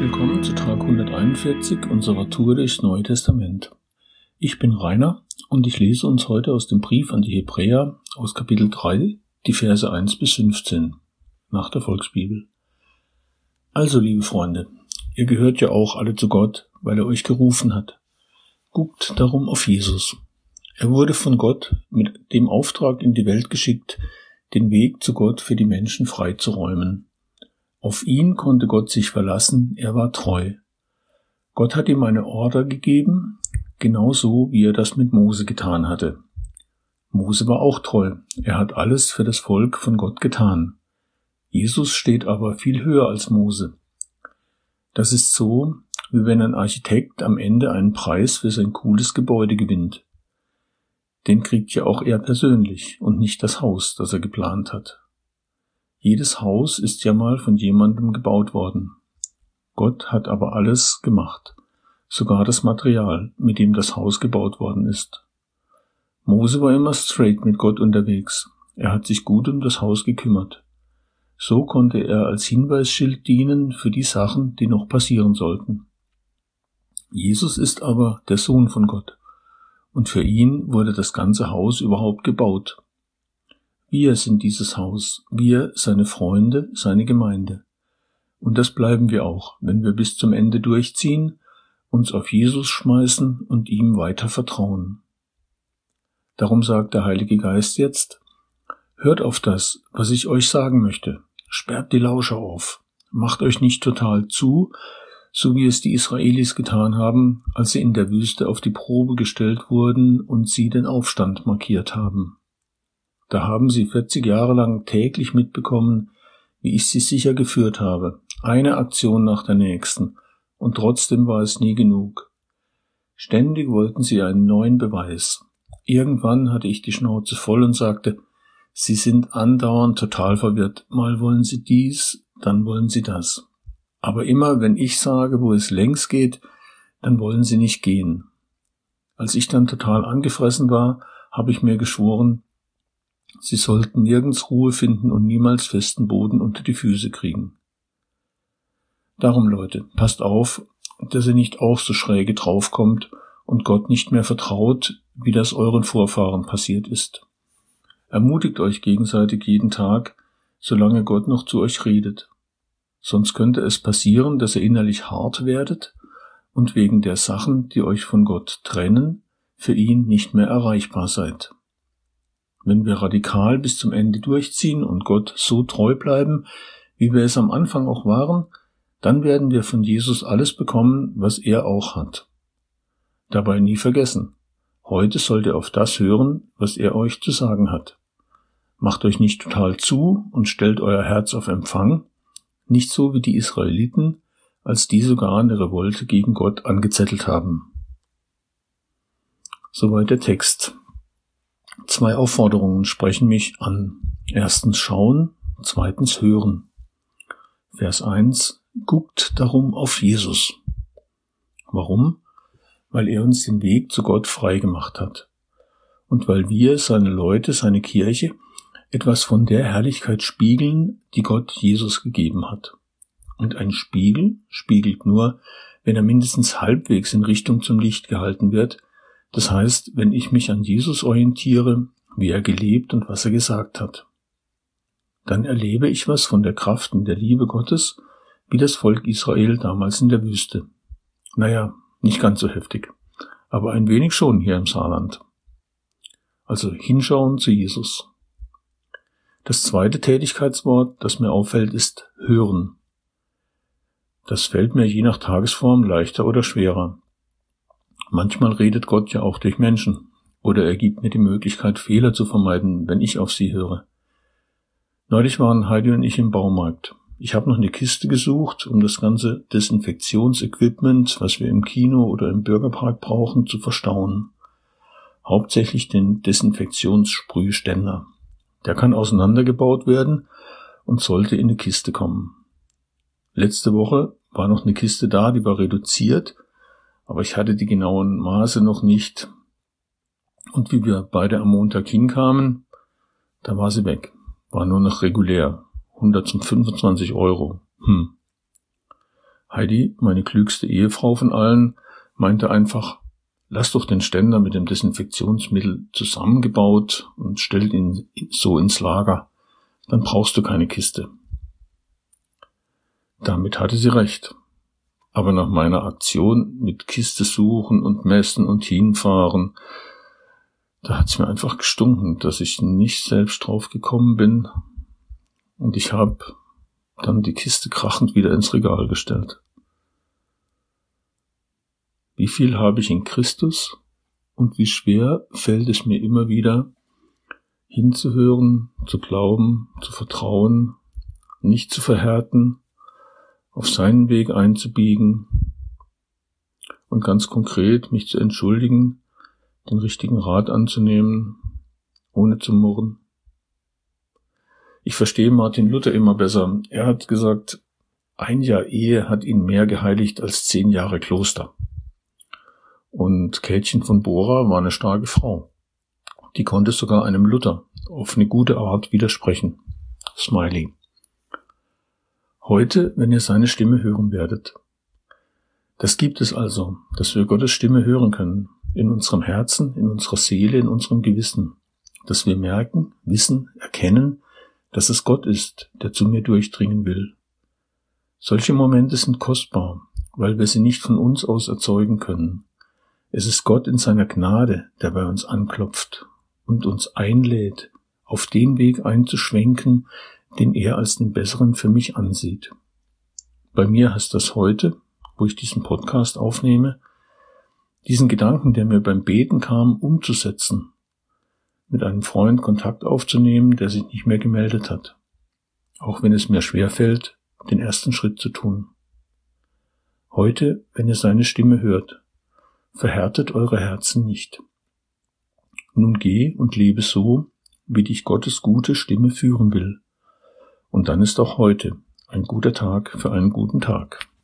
willkommen zu Tag 141 unserer Tour durchs Neue Testament. Ich bin Rainer und ich lese uns heute aus dem Brief an die Hebräer aus Kapitel 3, die Verse 1 bis 15, nach der Volksbibel. Also, liebe Freunde, ihr gehört ja auch alle zu Gott, weil er euch gerufen hat. Guckt darum auf Jesus. Er wurde von Gott mit dem Auftrag in die Welt geschickt, den Weg zu Gott für die Menschen freizuräumen. Auf ihn konnte Gott sich verlassen, er war treu. Gott hat ihm eine Order gegeben, genauso wie er das mit Mose getan hatte. Mose war auch treu, er hat alles für das Volk von Gott getan. Jesus steht aber viel höher als Mose. Das ist so, wie wenn ein Architekt am Ende einen Preis für sein cooles Gebäude gewinnt. Den kriegt ja auch er persönlich und nicht das Haus, das er geplant hat. Jedes Haus ist ja mal von jemandem gebaut worden. Gott hat aber alles gemacht, sogar das Material, mit dem das Haus gebaut worden ist. Mose war immer straight mit Gott unterwegs. Er hat sich gut um das Haus gekümmert. So konnte er als Hinweisschild dienen für die Sachen, die noch passieren sollten. Jesus ist aber der Sohn von Gott, und für ihn wurde das ganze Haus überhaupt gebaut. Wir sind dieses Haus, wir, seine Freunde, seine Gemeinde. Und das bleiben wir auch, wenn wir bis zum Ende durchziehen, uns auf Jesus schmeißen und ihm weiter vertrauen. Darum sagt der Heilige Geist jetzt: Hört auf das, was ich euch sagen möchte. Sperrt die Lauscher auf. Macht euch nicht total zu, so wie es die Israelis getan haben, als sie in der Wüste auf die Probe gestellt wurden und sie den Aufstand markiert haben. Da haben sie 40 Jahre lang täglich mitbekommen, wie ich sie sicher geführt habe, eine Aktion nach der nächsten, und trotzdem war es nie genug. Ständig wollten sie einen neuen Beweis. Irgendwann hatte ich die Schnauze voll und sagte: Sie sind andauernd total verwirrt, mal wollen sie dies, dann wollen sie das. Aber immer, wenn ich sage, wo es längs geht, dann wollen sie nicht gehen. Als ich dann total angefressen war, habe ich mir geschworen, sie sollten nirgends Ruhe finden und niemals festen Boden unter die Füße kriegen. Darum, Leute, passt auf, dass ihr nicht auch so schräge draufkommt und Gott nicht mehr vertraut, wie das euren Vorfahren passiert ist. Ermutigt euch gegenseitig jeden Tag, solange Gott noch zu euch redet. Sonst könnte es passieren, dass ihr innerlich hart werdet und wegen der Sachen, die euch von Gott trennen, für ihn nicht mehr erreichbar seid. Wenn wir radikal bis zum Ende durchziehen und Gott so treu bleiben, wie wir es am Anfang auch waren, dann werden wir von Jesus alles bekommen, was er auch hat. Dabei nie vergessen: Heute sollt ihr auf das hören, was er euch zu sagen hat. Macht euch nicht total zu und stellt euer Herz auf Empfang, nicht so wie die Israeliten, als die sogar eine Revolte gegen Gott angezettelt haben. Soweit der Text. 2 Aufforderungen sprechen mich an. Erstens schauen, zweitens hören. Vers 1: Guckt darum auf Jesus. Warum? Weil er uns den Weg zu Gott frei gemacht hat. Und weil wir, seine Leute, seine Kirche, etwas von der Herrlichkeit spiegeln, die Gott Jesus gegeben hat. Und ein Spiegel spiegelt nur, wenn er mindestens halbwegs in Richtung zum Licht gehalten wird. Das heißt, wenn ich mich an Jesus orientiere, wie er gelebt und was er gesagt hat. Dann erlebe ich was von der Kraft und der Liebe Gottes, wie das Volk Israel damals in der Wüste. Naja, nicht ganz so heftig, aber ein wenig schon hier im Saarland. Also hinschauen zu Jesus. Das zweite Tätigkeitswort, das mir auffällt, ist hören. Das fällt mir je nach Tagesform leichter oder schwerer. Manchmal redet Gott ja auch durch Menschen, oder er gibt mir die Möglichkeit, Fehler zu vermeiden, wenn ich auf sie höre. Neulich waren Heidi und ich im Baumarkt. Ich habe noch eine Kiste gesucht, um das ganze Desinfektionsequipment, was wir im Kino oder im Bürgerpark brauchen, zu verstauen. Hauptsächlich den Desinfektionssprühständer. Der kann auseinandergebaut werden und sollte in eine Kiste kommen. Letzte Woche war noch eine Kiste da, die war reduziert, aber ich hatte die genauen Maße noch nicht. Und wie wir beide am Montag hinkamen, da war sie weg. War nur noch regulär. 125 €. Heidi, meine klügste Ehefrau von allen, meinte einfach, lass doch den Ständer mit dem Desinfektionsmittel zusammengebaut und stell ihn so ins Lager. Dann brauchst du keine Kiste. Damit hatte sie recht. Aber nach meiner Aktion mit Kiste suchen und messen und hinfahren, da hat's mir einfach gestunken, dass ich nicht selbst drauf gekommen bin. Und ich habe dann die Kiste krachend wieder ins Regal gestellt. Wie viel habe ich in Christus und wie schwer fällt es mir immer wieder, hinzuhören, zu glauben, zu vertrauen, nicht zu verhärten, auf seinen Weg einzubiegen und ganz konkret mich zu entschuldigen, den richtigen Rat anzunehmen, ohne zu murren. Ich verstehe Martin Luther immer besser. Er hat gesagt, 1 Jahr Ehe hat ihn mehr geheiligt als 10 Jahre Kloster. Und Käthchen von Bora war eine starke Frau. Die konnte sogar einem Luther auf eine gute Art widersprechen. Smiley. Heute, wenn ihr seine Stimme hören werdet. Das gibt es also, dass wir Gottes Stimme hören können. In unserem Herzen, in unserer Seele, in unserem Gewissen. Dass wir merken, wissen, erkennen, dass es Gott ist, der zu mir durchdringen will. Solche Momente sind kostbar, weil wir sie nicht von uns aus erzeugen können. Es ist Gott in seiner Gnade, der bei uns anklopft und uns einlädt, auf den Weg einzuschwenken, den er als den besseren für mich ansieht. Bei mir heißt das heute, wo ich diesen Podcast aufnehme, diesen Gedanken, der mir beim Beten kam, umzusetzen, mit einem Freund Kontakt aufzunehmen, der sich nicht mehr gemeldet hat, auch wenn es mir schwerfällt, den ersten Schritt zu tun. Heute, wenn ihr seine Stimme hört, verhärtet eure Herzen nicht. Nun geh und lebe so, wie dich Gottes gute Stimme führen will. Und dann ist auch heute ein guter Tag für einen guten Tag.